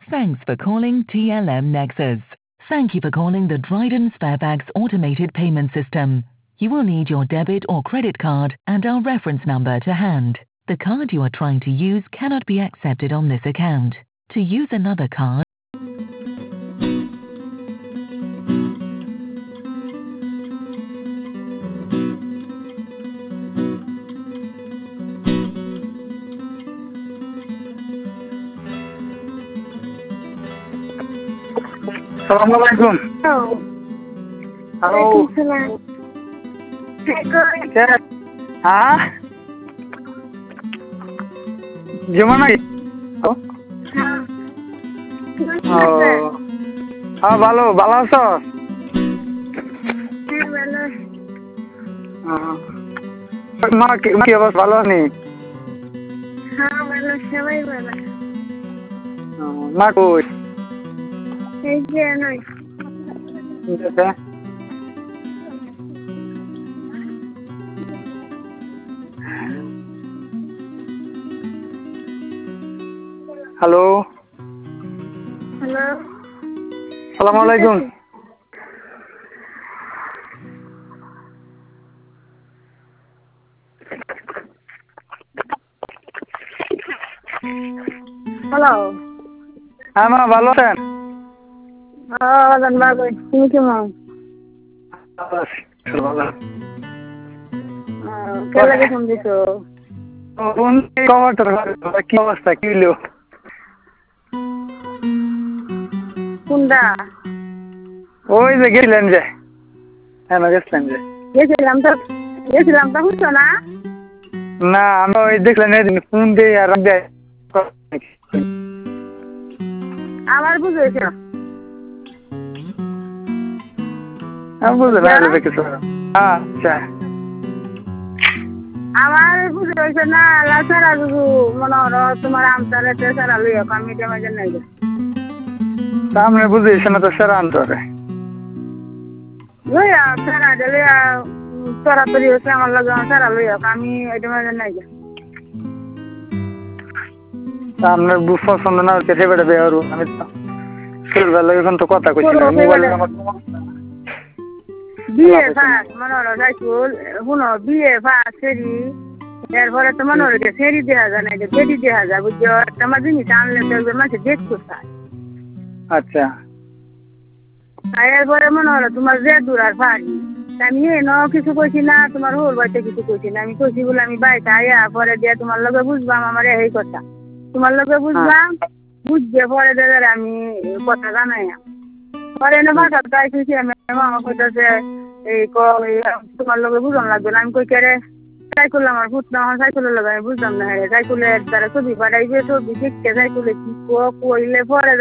Thanks for calling TLM Nexus. Thank you for calling the Dryden Sparebags automated payment system. You will need your debit or credit card and our reference number to hand. The card you are trying to use cannot be accepted on this account. To use another card, Assalamualaikum. Halo. Cek. Hah? Gimana nih? Oh. ভালো আছো? মা কি অবস্থা, ভালো নেই? হ্যাঁ ভালো, সবাই ভালো। মা কই? এই যে নয়। হ্যালো। হ্যালো। আসসালামু আলাইকুম। হ্যালো। হ্যাঁ মা, ভালো আছেন? ভালো, তুমি কেমন? কে লাগে ফোন দিছো? কি অবস্থা, কি হইলো? কোনটা? ওই যে গেছিলেন যে, হ্যাঁ গেছিলেন যে। গেছিলাম তো বুঝছো না? না, আমি ওই দেখলেন ফোন দিয়ে আর আবার বুঝেছ? আমি বুঝতে পারছি কিছু। আচ্ছা, আমার বুঝে হয়েছে না, সারা বুঝু মনে হলো তোমার আমতারে সারা লইয়া আমি মাঝে নাই। সামনে বুঝেছি না তো সেরা আন্তরে লইয়া সারা লইয়া তাড়াতাড়ি হচ্ছে আমার লাগে সারা লইয়া আমি এটা মাঝে নাই। সামনে পছন্দ না হচ্ছে সেবাটা বেরো। আমি তো খেলবার লাগে এখন তো কথা কইছি না, মোবাইল আমার বিয়ে ফাঁস মনে হলো যাইকুল শুনো, বিয়ে ফাঁস সেরি এরপরে তো মনে হলো যে সেরি দেওয়া যায় না, যে বেরি দেওয়া যায় বুঝছো। তোমার জিনিস আনলে তো মাসে দেখতে চায়। আচ্ছা, এরপরে মনে হলো তোমার যে দূর আর পারি আমি কিছু কইছি না, তোমার হোর বাড়িতে কিছু কইছি না। আমি কইছি বলে আমি বাড়িতে আয়া পরে দিয়ে তোমার লগে বুঝবাম আমার এই কথা, তোমার লগে বুঝলাম, বুঝছে পরে দিয়ে আমি কথা জানাই পরে এনে বাসা তাই কইছি আমি। মামা কইতেছে এই তোমার লগে বুঝান লাগবে না। আমি কই কে রে সাইকেল আমার ফুট না সাইকেলের লগে আমি বুঝলাম না। সাইকেলের দ্বারা ছবি পাঠাইছে, ছবি দেখতে সাইকেলে কি কইলে পরে